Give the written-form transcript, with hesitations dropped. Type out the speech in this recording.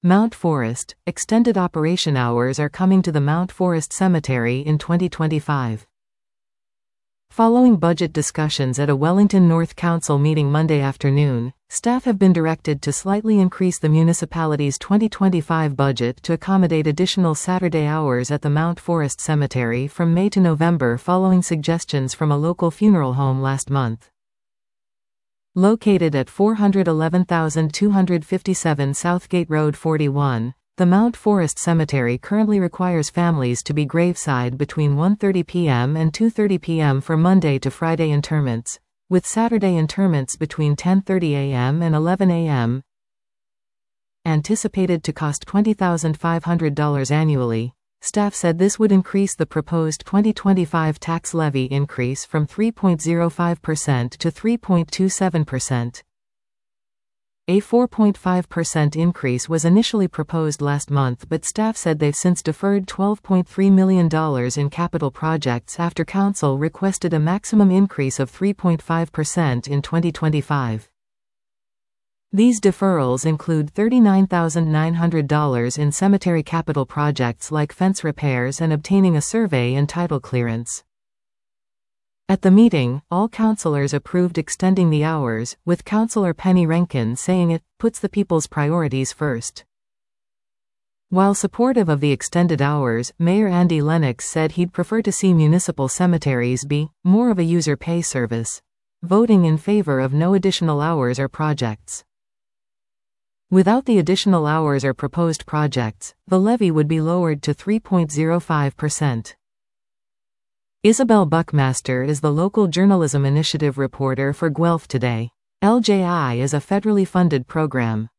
Mount Forest, extended operation hours are coming to the Mount Forest Cemetery in 2025. Following budget discussions at a Wellington North Council meeting Monday afternoon, staff have been directed to slightly increase the municipality's 2025 budget to accommodate additional Saturday hours at the Mount Forest Cemetery from May to November following suggestions from a local funeral home last month. Located at 411,257 Southgate Road 41, the Mount Forest Cemetery currently requires families to be graveside between 1:30 p.m. and 2:30 p.m. for Monday to Friday interments, with Saturday interments between 10:30 a.m. and 11 a.m. Anticipated to cost $20,500 annually. Staff said this would increase the proposed 2025 tax levy increase from 3.05% to 3.27%. A 4.5% increase was initially proposed last month, but staff said they've since deferred $12.3 million in capital projects after council requested a maximum increase of 3.5% in 2025. These deferrals include $39,900 in cemetery capital projects like fence repairs and obtaining a survey and title clearance. At the meeting, all councillors approved extending the hours, with Councillor Penny Rankin saying it puts the people's priorities first. While supportive of the extended hours, Mayor Andy Lennox said he'd prefer to see municipal cemeteries be more of a user pay service, voting in favor of no additional hours or projects. Without the additional hours or proposed projects, the levy would be lowered to 3.05%. Isabel Buckmaster is the local journalism initiative reporter for Guelph Today. LJI is a federally funded program.